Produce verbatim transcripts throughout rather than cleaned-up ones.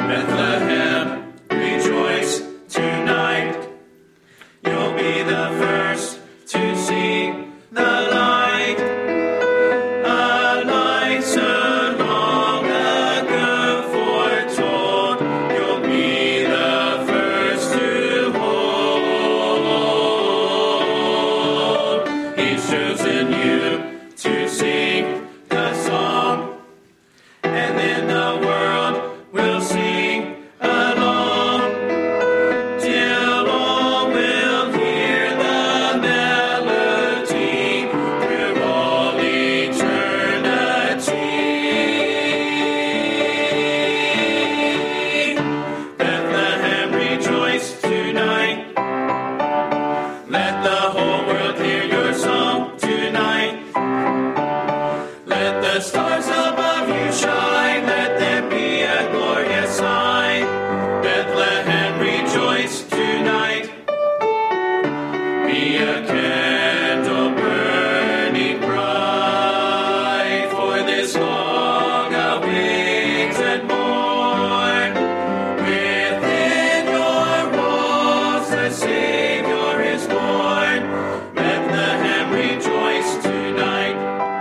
Bethlehem, rejoice tonight. You'll be the first to see the light. A light so long ago foretold. You'll be the first to hold. He's chosen you to sing the song, and then the world will sing along, till all will hear the melody through all eternity. Bethlehem, rejoice tonight. Let the whole world hear your song tonight. Let the stars above you shine, let them be a glorious sign. Bethlehem, rejoice tonight. Be a candle burning bright for this long awaited morn. Within your walls the Savior is born. Bethlehem, rejoice tonight.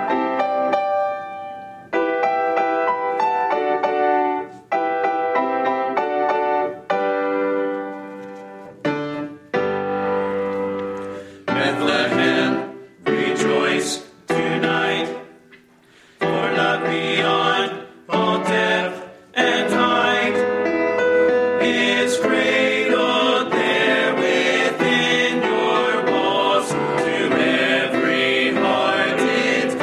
Bethlehem, rejoice tonight. For love beyond all depth and height is cradled there within your walls. To every heart it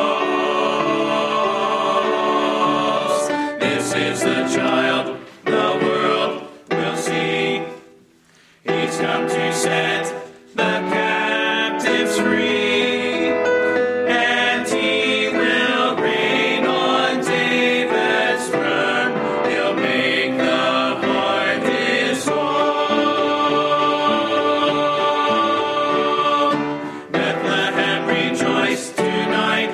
calls. This is the child the world will see. He's come to set the captives free, and he will reign on David's throne. He'll make the heart his home. Bethlehem, rejoice tonight.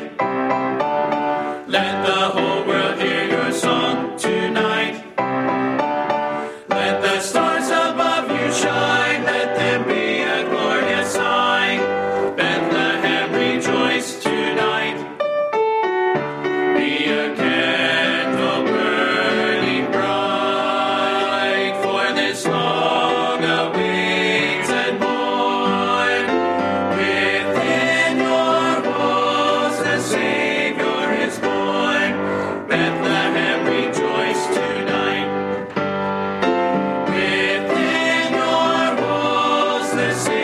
Let the whole world hear your song tonight. Let the stars above you shine, let them be a glorious sign. Bethlehem, rejoice tonight. Be a candle burning bright for this long awaited morn. Within your walls the Savior is born. Bethlehem, rejoice tonight. Within your walls the Savior